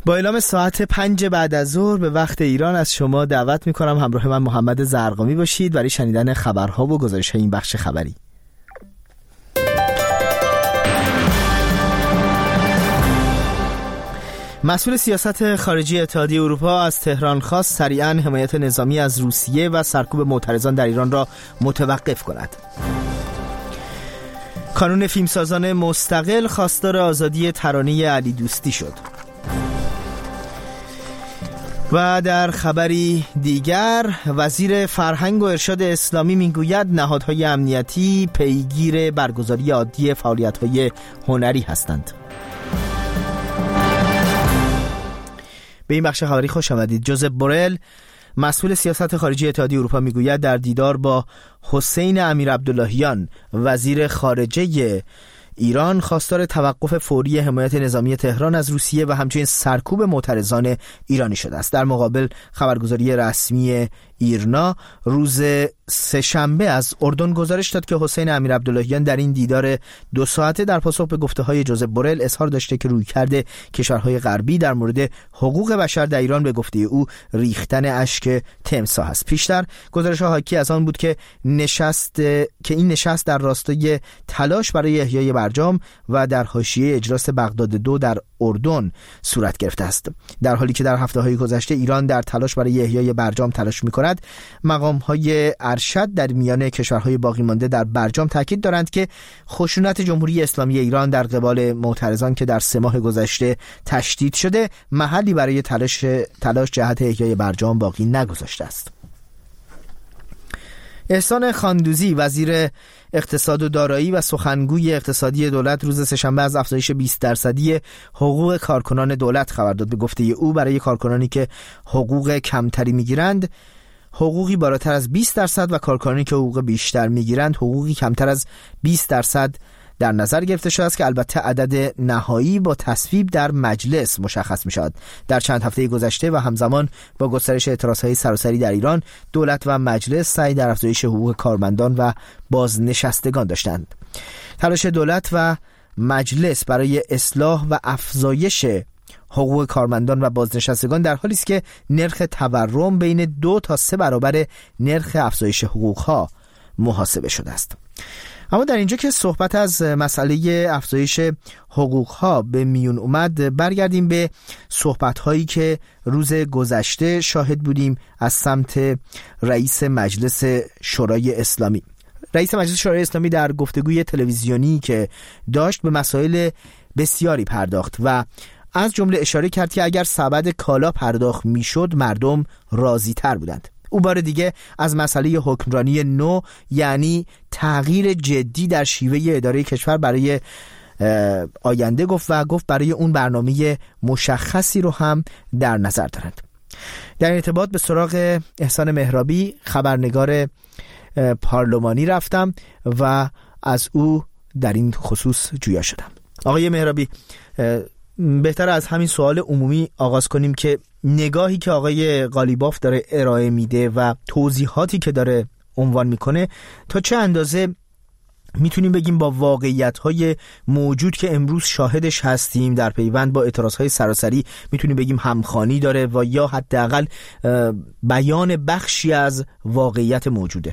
با اعلام ساعت 5 بعد از ظهر به وقت ایران از شما دعوت میکنم همراه من محمد زرقامی باشید برای شنیدن خبرها و گزارش‌های این بخش خبری. مسئول سیاست خارجی اتحادیه اروپا از تهران خواست سریعاً حمایت نظامی از روسیه و سرکوب معترضان در ایران را متوقف کند. کانون فیلمسازان مستقل خواستار آزادی ترانه علی دوستی شد. و در خبری دیگر وزیر فرهنگ و ارشاد اسلامی میگوید نهادهای امنیتی پیگیر برگزاری عادی فعالیت‌های هنری هستند. به این بخش خبری خوش آمدید. جوزپ بورل مسئول سیاست خارجی اتحادیه اروپا میگوید در دیدار با حسین امیرعبداللهیان وزیر خارجه ایران خواستار توقف فوری حمایت نظامی تهران از روسیه و همچنین سرکوب معترضان ایرانی شده است. در مقابل خبرگزاری رسمی ایرنا روز سه‌شنبه از اردن گزارش داد که حسین امیرعبداللهیان در این دیدار 2 ساعته در پاسخ به گفته‌های جوزپ بورل اظهار داشته که رویکرد کشورهای غربی در مورد حقوق بشر در ایران به گفته او ریختن اشک تمساح است. پیشتر گزارش‌ها حاکی از آن بود که این نشست در راستای تلاش برای احیای برجام و در حاشیه اجلاس بغداد 2 در اردن صورت گرفته است. در حالی که در هفته‌های گذشته ایران در تلاش برای احیای برجام تلاش می‌کند، مقام‌های ارشد در میان کشورهای باقی مانده در برجام تاکید دارند که خشونت جمهوری اسلامی ایران در قبال معترضان که در 3 ماه گذشته تشدید شده محلی برای تلاش جهت احیای برجام باقی نگذاشته است. احسان خاندوزی وزیر اقتصاد و دارایی و سخنگوی اقتصادی دولت روز سه‌شنبه از افزایش 20% حقوق کارکنان دولت خبر داد. به گفته او برای کارکنانی که حقوق کمتری میگیرند حقوقی بالاتر از 20% و کارکنانی که حقوق بیشتر میگیرند حقوقی کمتر از 20% در نظر گرفته شده است که البته عدد نهایی با تصویب در مجلس مشخص می شود. در چند هفته گذشته و همزمان با گسترش اعتراضهای سراسری در ایران، دولت و مجلس سعی در افزایش حقوق کارمندان و بازنشستگان داشتند. تلاش دولت و مجلس برای اصلاح و افزایش حقوق کارمندان و بازنشستگان در حالی است که نرخ تورم بین 2 تا 3 برابر نرخ افزایش حقوقها محاسبه شده است. اما در اینجا که صحبت از مسئله افزایش حقوقها به میون اومد، برگردیم به صحبت‌هایی که روز گذشته شاهد بودیم از سمت رئیس مجلس شورای اسلامی. رئیس مجلس شورای اسلامی در گفتگوی تلویزیونی که داشت به مسائل بسیاری پرداخت و از جمله اشاره کرد که اگر سبد کالا پرداخت میشد مردم راضی تر بودند. او بار دیگه از مسئله حکمرانی نو یعنی تغییر جدی در شیوه اداره کشور برای آینده گفت و گفت برای اون برنامه مشخصی رو هم در نظر دارند. در این ارتباط به سراغ احسان مهرابی خبرنگار پارلمانی رفتم و از او در این خصوص جویا شدم. آقای مهرابی، بهتر از همین سوال عمومی آغاز کنیم که نگاهی که آقای قالیباف داره ارائه میده و توضیحاتی که داره عنوان میکنه تا چه اندازه میتونیم بگیم با واقعیت‌های موجود که امروز شاهدش هستیم در پیوند با اعتراضهای سراسری میتونیم بگیم همخوانی داره و یا حداقل بیان بخشی از واقعیت موجوده.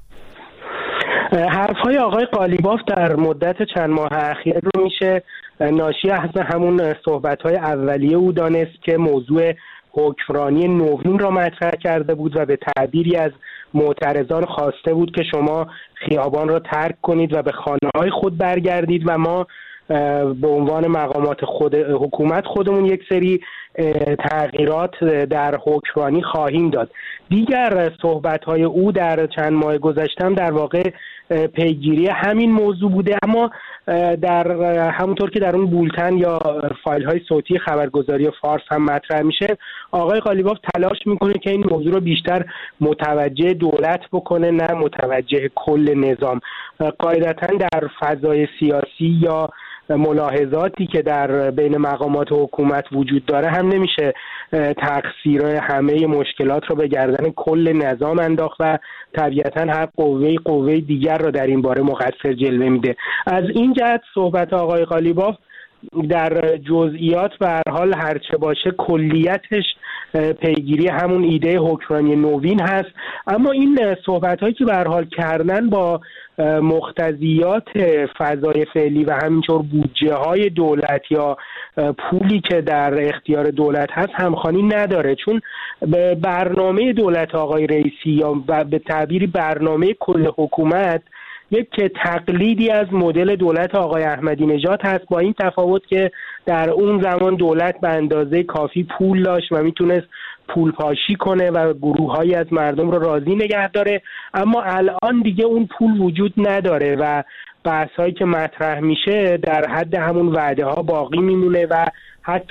حرف‌های آقای قالیباف در مدت چند ماه اخیر رو میشه ناشی از همون صحبت‌های اولیه او دانست که موضوع حکمرانی نوین را مطرح کرده بود و به تعبیری از معترضان خواسته بود که شما خیابان را ترک کنید و به خانه‌های خود برگردید و ما به عنوان مقامات حکومت خودمون یک سری تغییرات در حکمرانی خواهیم داد. دیگر صحبت‌های او در چند ماه گذشته هم در واقع پیگیری همین موضوع بوده، اما در همونطور که در اون بولتن یا فایل‌های صوتی خبرگزاری فارس هم مطرح میشه، آقای قالیباف تلاش میکنه که این موضوع رو بیشتر متوجه دولت بکنه نه متوجه کل نظام. قاعدتاً در فضای سیاسی یا ملاحظاتی که در بین مقامات حکومت وجود داره هم نمیشه تقصیر همه مشکلات رو به گردن کل نظام انداخت و طبیعتاً هر قوه دیگر رو در این باره مقصر جلوه میده. از این جهت صحبت آقای قالیباف در جزئیات به هر حال هرچه باشه کلیتش پیگیری همون ایده حکمرانی نوین هست. اما این صحبت‌هایی که به هر حال کردن با مقتضیات فضای فعلی و همینطور بودجه‌های دولت یا پولی که در اختیار دولت هست همخوانی نداره، چون به برنامه دولت آقای رئیسی یا به تعبیری برنامه کل حکومت یک تقلیدی از مدل دولت آقای احمدی نژاد هست، با این تفاوت که در اون زمان دولت به اندازه کافی پول داشت و میتونست پول پاشی کنه و گروه‌هایی از مردم رو راضی نگه داره. اما الان دیگه اون پول وجود نداره و بحث‌هایی که مطرح میشه در حد همون وعده ها باقی میمونه و حتی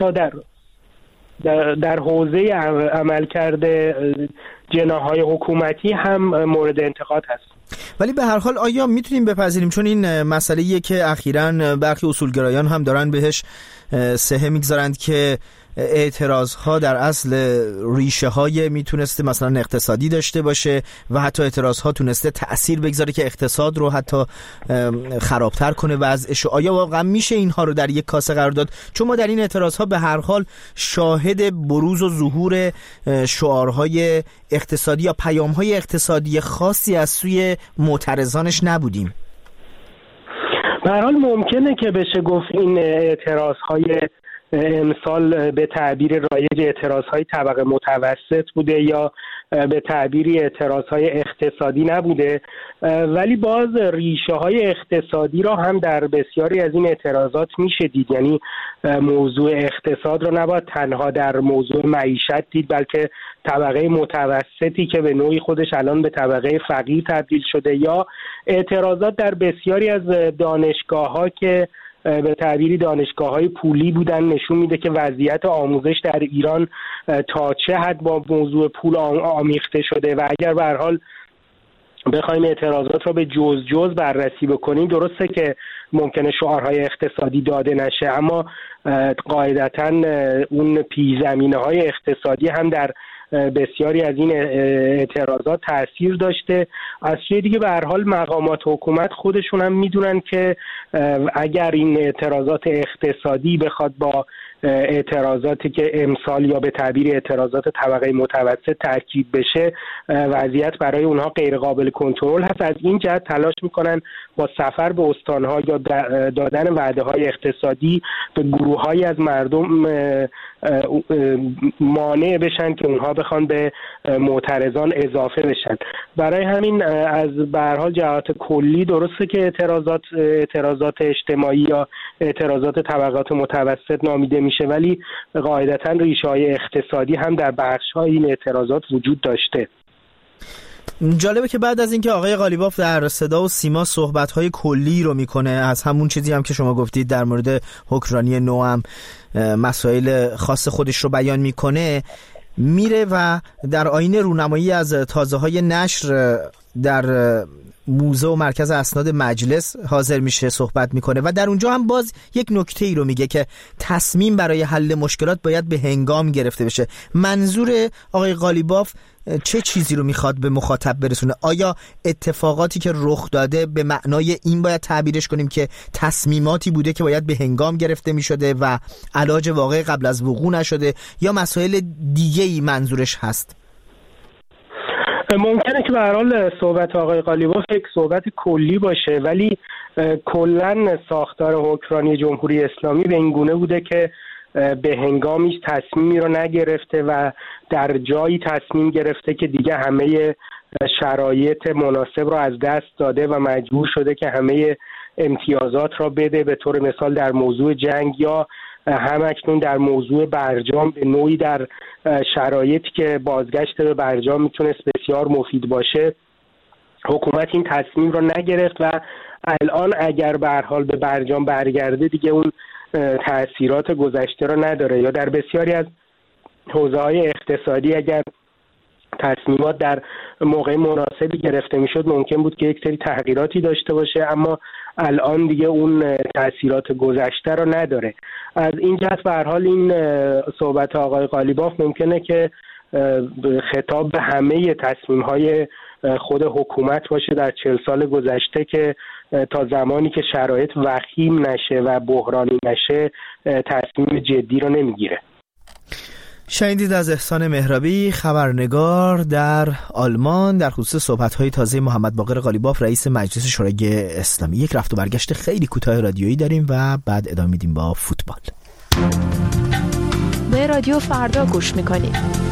در حوزه عملکرد جناح‌های حکومتی هم مورد انتقاد هست. ولی به هر حال آیا میتونیم بپذیریم، چون این مسئله‌ایه که اخیراً برخی اصولگرایان هم دارن بهش سهه میگذارند که اعتراضها در اصل ریشه های میتونسته مثلا اقتصادی داشته باشه و حتی اعتراضها تونسته تأثیر بگذاره که اقتصاد رو حتی خرابتر کنه وضعش. آیا واقعا میشه اینها رو در یک کاسه قرار داد؟ چون ما در این اعتراضها به هر حال شاهد بروز و ظهور شعارهای اقتصادی یا پیامهای اقتصادی خاصی از سوی معترضانش نبودیم. به هر حال ممکنه که بشه گفت این اعتراضهای امسال به تعبیر رایج اعتراضهای طبقه متوسط بوده یا به تعبیری اعتراضهای اقتصادی نبوده، ولی باز ریشه های اقتصادی را هم در بسیاری از این اعتراضات میشه دید. یعنی موضوع اقتصاد را نباید تنها در موضوع معیشت دید، بلکه طبقه متوسطی که به نوعی خودش الان به طبقه فقیر تبدیل شده، یا اعتراضات در بسیاری از دانشگاه‌ها که به تعبیری دانشگاه‌های پولی بودن نشون میده که وضعیت آموزش در ایران تا چه حد با موضوع پول آمیخته شده و اگر به هر حال بخوایم اعتراضات را به جز بررسی بکنیم، درسته که ممکنه شعارهای اقتصادی داده نشه، اما قاعدتاً اون پیش‌زمینه‌های اقتصادی هم در بسیاری از این اعتراضات تأثیر داشته. از سوی دیگه به هر حال مقامات حکومت خودشون هم میدونن که اگر این اعتراضات اقتصادی بخواد با اعتراضاتی که امسال یا به تعبیر اعتراضات طبقه متوسط ترکیب بشه، وضعیت برای اونها غیر قابل کنترل هست. از این جهت تلاش میکنن با سفر به استانها یا دادن وعده‌های اقتصادی به گروه‌هایی از مردم مانع بشن که اونها بخوان به معترضان اضافه بشن. برای همین از به هر حال جهات کلی درسته که اعتراضات اجتماعی یا اعتراضات طبقات متوسط نامیده میشه، ولی قاعدتاً ریشه‌های اقتصادی هم در بخش‌های این اعتراضات وجود داشته. جالبه که بعد از اینکه آقای قالیباف در صدا و سیما صحبت‌های کلی رو میکنه، از همون چیزی هم که شما گفتید در مورد حکمرانی نو هم مسائل خاص خودش رو بیان میکنه، میره و در آینه رونمایی از تازه‌های نشر در موزه و مرکز اسناد مجلس حاضر میشه، صحبت میکنه و در اونجا هم باز یک نکته ای رو میگه که تصمیم برای حل مشکلات باید به هنگام گرفته بشه. منظور آقای قالیباف چه چیزی رو میخواد به مخاطب برسونه؟ آیا اتفاقاتی که رخ داده به معنای این باید تعبیرش کنیم که تصمیماتی بوده که باید به هنگام گرفته میشده و علاج واقع قبل از وقوع نشده، یا مسائل دیگه‌ای منظورش هست؟ ممکنه که به هر حال صحبت آقای قالیباف یک صحبت کلی باشه، ولی کلاً ساختار حکمرانی جمهوری اسلامی به این گونه بوده که به هنگامیش تصمیمی رو نگرفته و در جایی تصمیم گرفته که دیگه همه شرایط مناسب رو از دست داده و مجبور شده که همه امتیازات را بده، به طور مثال در موضوع جنگ یا همکنون در موضوع برجام به نوعی در شرایطی که بازگشت به برجام میتونست بسیار مفید باشه حکومت این تصمیم رو نگرفت و الان اگر به هر حال به برجام برگرده دیگه اون تأثیرات گذشته رو نداره. یا در بسیاری از حوزه‌های اقتصادی اگر تصمیمات در موقع مناسبی گرفته میشد ممکن بود که یک سری تغییراتی داشته باشه، اما الان دیگه اون تأثیرات گذشته رو نداره. از این جهت به هر حال این صحبت آقای قالیباف ممکنه که خطاب به همه تصمیم‌های خود حکومت باشه در 40 سال گذشته که تا زمانی که شرایط وخیم نشه و بحرانی نشه تصمیم جدی رو نمیگیره. شنیدید از احسان مهرابی، خبرنگار در آلمان، در خصوص صحبت‌های تازه محمد باقر قالیباف رئیس مجلس شورای اسلامی. یک رفت و برگشت خیلی کوتاه رادیویی داریم و بعد ادامه میدیم با فوتبال. به رادیو فردا گوش میکنید.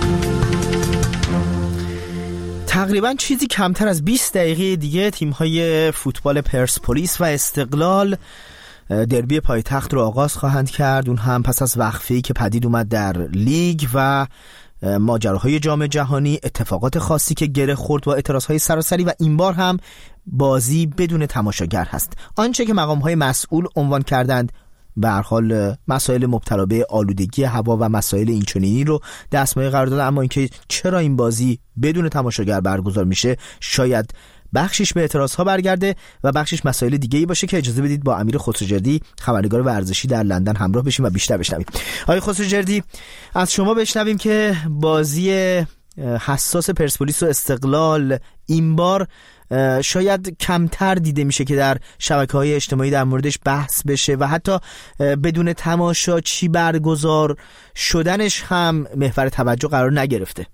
تقریبا چیزی کمتر از 20 دقیقه دیگه تیم‌های فوتبال پرسپولیس و استقلال دربی پایتخت رو آغاز خواهند کرد، اون هم پس از وقفه‌ای که پدید اومد در لیگ و ماجراهای جام جهانی، اتفاقات خاصی که گره خورد با اعتراضهای سراسری و این بار هم بازی بدون تماشاگر هست. آنچه که مقام‌های مسئول عنوان کردند به هر حال مسائل مبتلا به آلودگی هوا و مسائل اینچنینی رو دستمایه قرار دادن، اما اینکه چرا این بازی بدون تماشاگر برگزار میشه شاید بخشش به اعتراضها برگرده و بخشش مسائل دیگه‌ای باشه که اجازه بدید با امیر خسروجردی خبرنگار ورزشی در لندن همراه بشیم و بیشتر بشنویم. آقای خسروجردی، از شما بشنویم که بازی حساس پرسپولیس و استقلال این بار شاید کمتر دیده میشه که در شبکه‌های اجتماعی در موردش بحث بشه و حتی بدون تماشاچی برگزار شدنش هم محور توجه قرار نگرفته.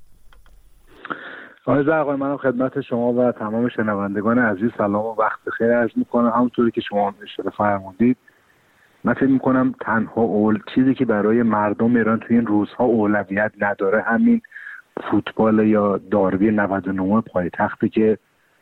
آقای من خدمت شما و تمام شنوندگان عزیز سلام و وقت بخیر عرض میکنم. همونطوری که شما اشاره فرمودید، من فکر میکنم تنها چیزی که برای مردم ایران توی این روزها اولویت نداره همین فوتبال یا داربی 99 پایتختی که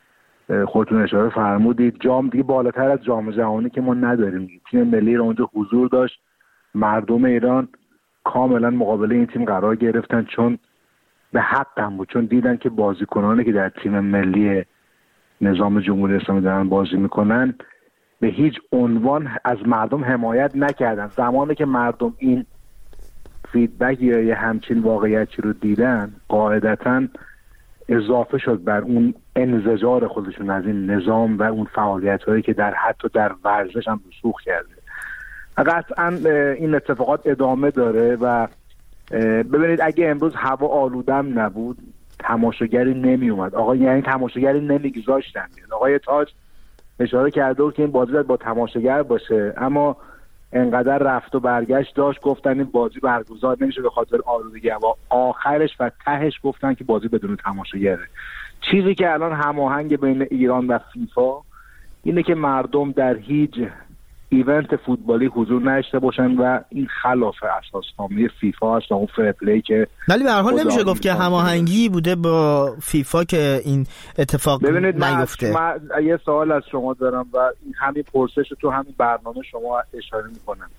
خودتون اشاره فرمودید. جام دیگه بالاتر از جام جهانی که ما نداریم. تیم ملی ایران اونجا حضور داشت، مردم ایران کاملا مقابل این تیم قرار گرفتن، چون به حق هم بود، چون دیدن که بازیکنانی که در تیم ملی نظام جمهوری اسلامی دارن بازی میکنن به هیچ عنوان از مردم حمایت نکردن. زمانی که مردم این فیدبک یا یه همچین واقعیتی رو دیدن، قاعدتاً اضافه شد بر اون انزجار خودشون از این نظام و اون فعالیت‌هایی که در حتی در ورزش هم رسوخ کرده. قطعاً این اتفاقات ادامه داره و ببینید اگه امروز هوا آلودم نبود تماشاگری نمی اومد. یعنی تماشاگری نمیگذاشتن. آقای تاج اشاره کرده بود که این بازی با تماشاگر باشه، اما انقدر رفت و برگشت داشت، گفتن این بازی برگزار نمیشه به خاطر آلودگی هوا. آخرش و تهش گفتن که بازی بدون تماشاگره. چیزی که الان هماهنگ بین ایران و فیفا اینه که مردم در هیچ ایونت فوتبالی حضور نداشته باشن و این خلاف اساسنامه فیفا است، اون فر پلی که ولی به هر حال نمیشه گفت که هماهنگی بوده با فیفا که این اتفاق نیفته. من یه سوال از شما دارم و این همین پرسش تو همین برنامه شما اشاره میکنم.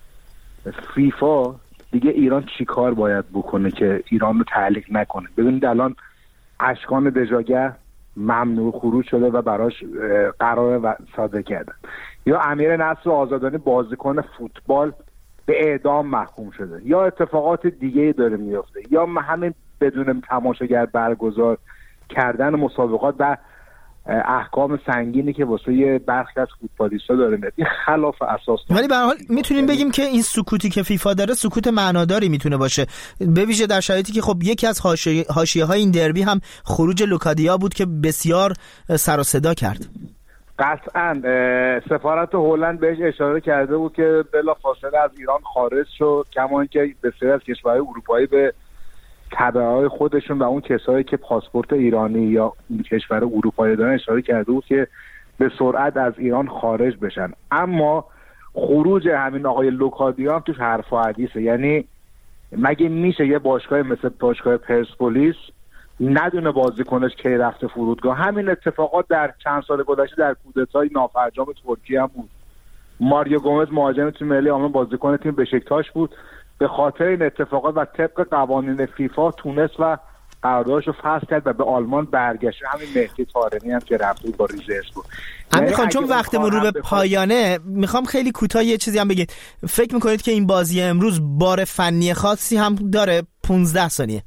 فیفا دیگه ایران چی کار باید بکنه که ایران رو تعلیق نکنه؟ ببینید الان اشکان دژاگه ممنوع خروج شده و براش قرار صادر کردن، یا امیر نصر آزادانی بازیکن فوتبال به اعدام محکوم شده، یا اتفاقات دیگه داره میفته، یا همین بدون تماشاگر برگزار کردن مسابقات و احکام سنگینی که واسه برخی از فوتبالیست‌ها داره میاد. این خلاف اساس. ولی به هر حال میتونیم بگیم که این سکوتی که فیفا داره سکوت معناداری میتونه باشه، به ویژه در شرایطی که خب یکی از حاشیه‌های این دربی هم خروج لوکادیا بود که بسیار سر و صدا کرد. قطعاً سفارت هلند بهش اشاره کرده بود که بلافاصله از ایران خارج شد، کما اینکه بسیاری از کشورهای اروپایی به تبعهای خودشون و اون کسایی که پاسپورت ایرانی یا اون کشور اروپایی دارن اشاره کرده بود که به سرعت از ایران خارج بشن. اما خروج همین آقای لوکادیا هم توش حرف و حدیثه. یعنی مگه میشه یه باشگاه مثل باشگاه پرسپولیس ندونه بازیکنش کی رفته فرودگاه؟ همین اتفاقات در چند سال گذشته در کودتای نافرجام ترکیه هم بود. ماریو گومز مهاجم تیم ملی آلمان بازیکن تیم بشکتاش بود، به خاطر این اتفاقات و طبق قوانین فیفا تونست و قراردادش رو فسخ کرد و به آلمان برگشت. همین مهدی طارمی هم که رفت با ریزرس بود. میخوام چون وقتمون رو به پایانه، میخوام خیلی کوتاه یه چیزی هم بگید. فکر میکنید که این بازی امروز بار فنی خاصی هم داره؟ 15 ثانیه.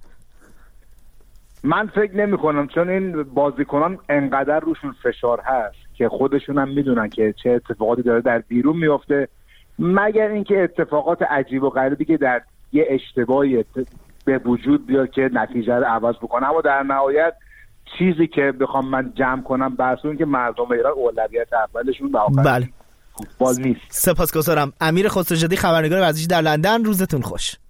من فکر نمی کنم، چون این بازیکنان انقدر روشون فشار هست که خودشون هم میدونن که چه اتفاقاتی داره در بیرون میفته، مگر اینکه اتفاقات عجیب و غریبی که در یه اشتباهی به وجود بیاد که نتیجه رو عوض بکنه. اما در نهایت چیزی که بخوام من جمع کنم بحث اون که مردم ایران اولویت اولشون به آخر فوتبال نیست. سپاسگزارم. امیر خسروزادی، خبرنگار ورزشی در لندن، روزتون خوش.